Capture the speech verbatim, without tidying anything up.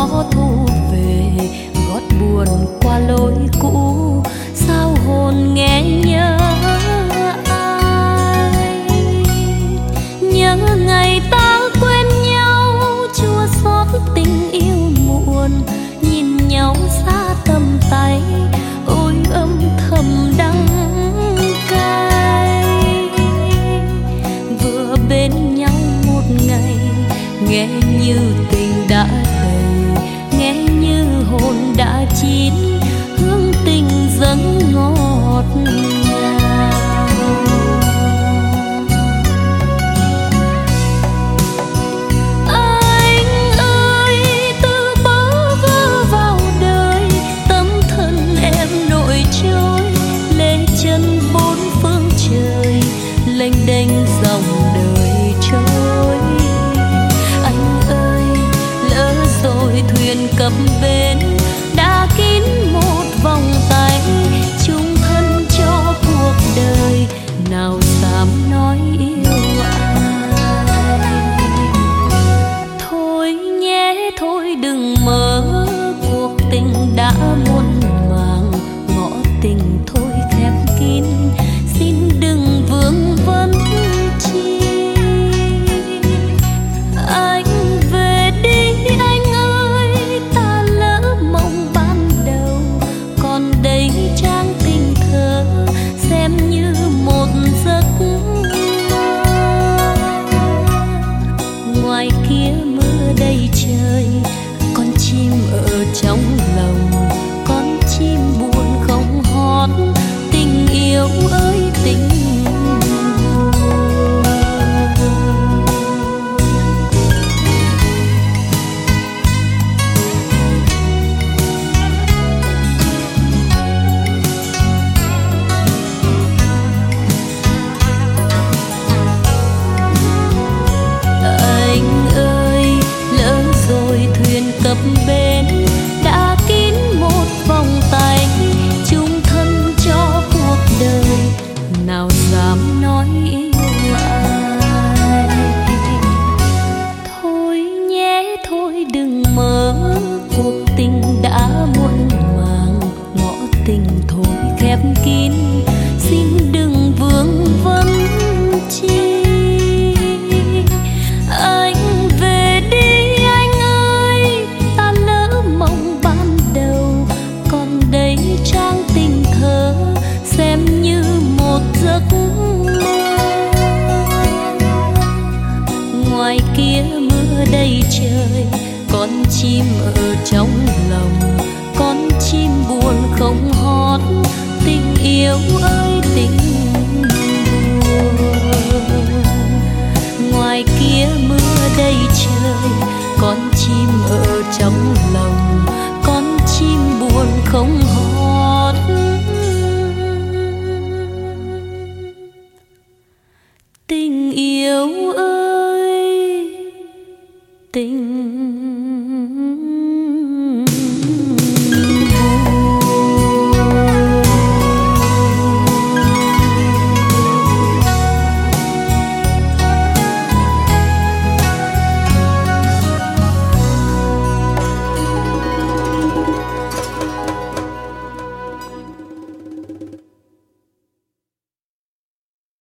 gió thu về, gót buồn qua lối cũ, sao hồn nghe nhớ ai. Nhớ ngày ta quên nhau, chua xót tình yêu muộn, nhìn nhau xa tầm tay, ôi âm thầm đắng cay. Vừa bên nhau một ngày, nghe như tình đã đầy, nghe như hồn đã chín, hương tình dâng ngọt ngào. Anh ơi, từ bơ vơ vào đời, tâm thân em nổi trôi, lê chân bốn phương trời, lênh đênh dòng đời trôi. Anh ơi, lỡ rồi thuyền cập bến, đã kín một vòng tay, chung thân cho cuộc đời, nào dám nói yêu ai. Thôi nhé thôi đừng mơ, cuộc tình đã muôn màng, ngõ tình thôi khép kín, xin đừng vương vấn chi. Anh về đi anh ơi, ta lỡ mộng ban đầu, còn đây trang tình thơ xem như một giấc mơ. Ngoài kia mưa đầy trời, con chim ở trong lòng, con chim buồn không hót, tình yêu ơi tình cập bến, đã kín một vòng tay, chung thân cho cuộc đời, nào dám nói yêu ai. Thôi nhé thôi đừng mơ, cuộc tình đã muộn màng, ngõ tình thôi khép kín, xin đừng vương vấn chi. Trang tình thơ xem như một giấc mơ. Ngoài kia mưa đầy trời, con chim ở trong lòng, con chim buồn không hót, tình yêu ơi tình buồn. Ngoài kia mưa đầy trời, con chim ở trong